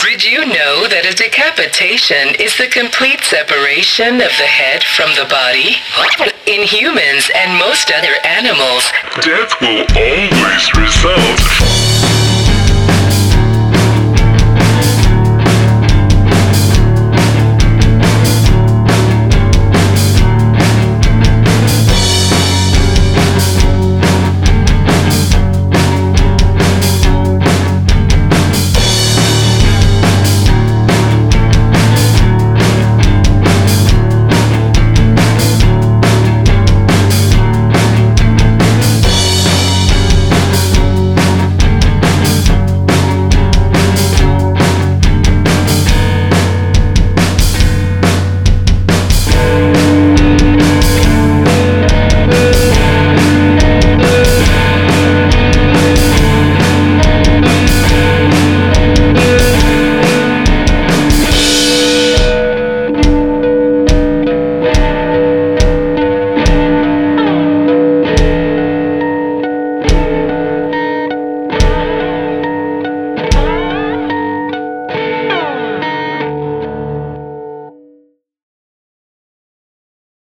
Did you know that a decapitation is the complete separation of the head from the body? In humans and most other animals, death will always result